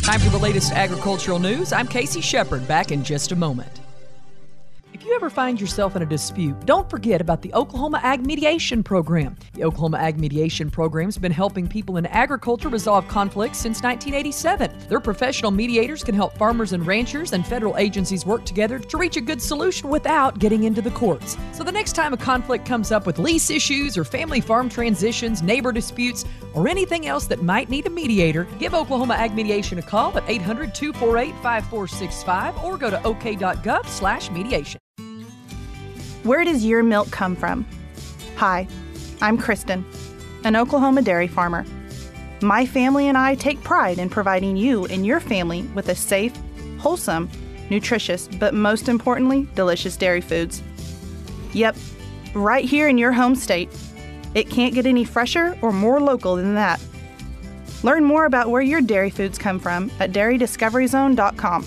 Time for the latest agricultural news. I'm Casey Shepard, back in just a moment. If you ever find yourself in a dispute, don't forget about the Oklahoma Ag Mediation Program. The Oklahoma Ag Mediation Program has been helping people in agriculture resolve conflicts since 1987. Their professional mediators can help farmers and ranchers and federal agencies work together to reach a good solution without getting into the courts. So the next time a conflict comes up with lease issues or family farm transitions, neighbor disputes, or anything else that might need a mediator, give Oklahoma Ag Mediation a call at 800-248-5465 or go to ok.gov/mediation. Where does your milk come from? Hi, I'm Kristen, an Oklahoma dairy farmer. My family and I take pride in providing you and your family with a safe, wholesome, nutritious, but most importantly, delicious dairy foods. Yep, right here in your home state. It can't get any fresher or more local than that. Learn more about where your dairy foods come from at dairydiscoveryzone.com.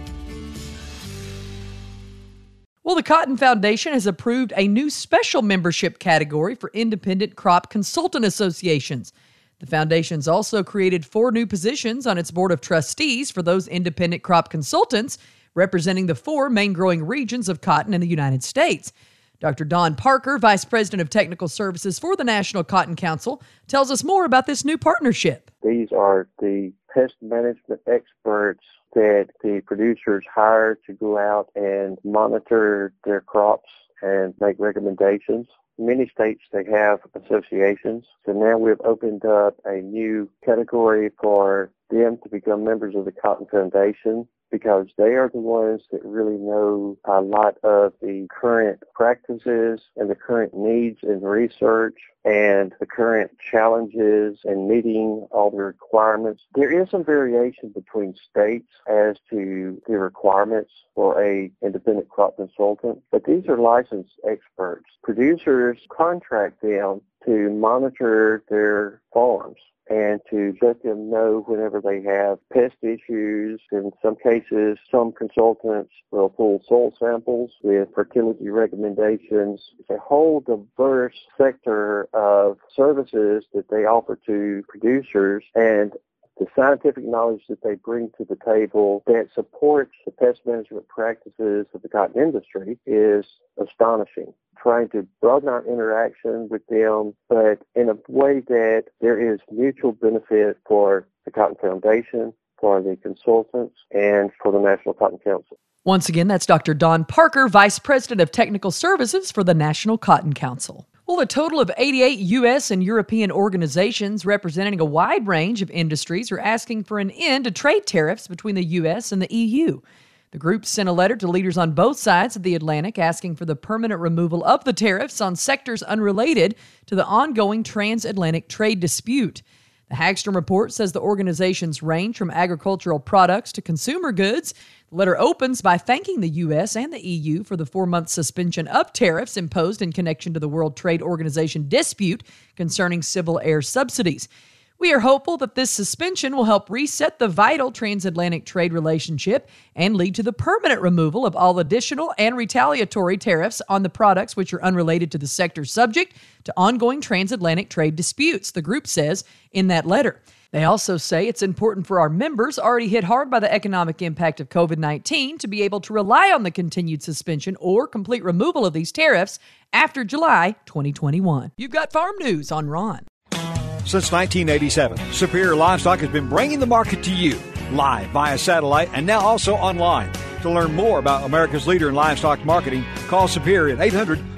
Well, the Cotton Foundation has approved a new special membership category for independent crop consultant associations. The foundation's also created 4 new positions on its board of trustees for those independent crop consultants representing the 4 main growing regions of cotton in the United States. Dr. Don Parker, Vice President of Technical Services for the National Cotton Council, tells us more about this new partnership. These are the pest management experts that the producers hire to go out and monitor their crops and make recommendations. In many states, they have associations. So now we've opened up a new category for them to become members of the Cotton Foundation, because they are the ones that really know a lot of the current practices and the current needs in research and the current challenges and meeting all the requirements. There is some variation between states as to the requirements for a independent crop consultant, but these are licensed experts. Producers contract them to monitor their farms and to let them know whenever they have pest issues. In some cases, some consultants will pull soil samples with fertility recommendations. It's a whole diverse sector of services that they offer to producers, and the scientific knowledge that they bring to the table that supports the pest management practices of the cotton industry is astonishing. Trying to broaden our interaction with them, but in a way that there is mutual benefit for the Cotton Foundation, for the consultants, and for the National Cotton Council. Once again, that's Dr. Don Parker, Vice President of Technical Services for the National Cotton Council. Well, a total of 88 U.S. and European organizations representing a wide range of industries are asking for an end to trade tariffs between the U.S. and the EU. The group sent a letter to leaders on both sides of the Atlantic asking for the permanent removal of the tariffs on sectors unrelated to the ongoing transatlantic trade dispute. The Hagstrom report says the organizations range from agricultural products to consumer goods. The letter opens by thanking the U.S. and the EU for the 4-month suspension of tariffs imposed in connection to the World Trade Organization dispute concerning civil air subsidies. We are hopeful that this suspension will help reset the vital transatlantic trade relationship and lead to the permanent removal of all additional and retaliatory tariffs on the products which are unrelated to the sector subject to ongoing transatlantic trade disputes, the group says in that letter. They also say it's important for our members already hit hard by the economic impact of COVID-19 to be able to rely on the continued suspension or complete removal of these tariffs after July 2021. You've got farm news on Ron. Since 1987, Superior Livestock has been bringing the market to you, live via satellite and now also online. To learn more about America's leader in livestock marketing, call Superior at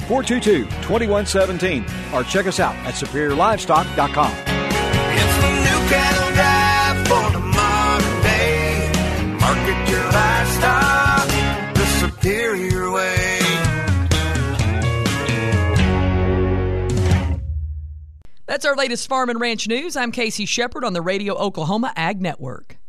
800-422-2117 or check us out at superiorlivestock.com. It's the new cattle drive for the modern day. Market your livestock the Superior way. That's our latest farm and ranch news. I'm Casey Shepard on the Radio Oklahoma Ag Network.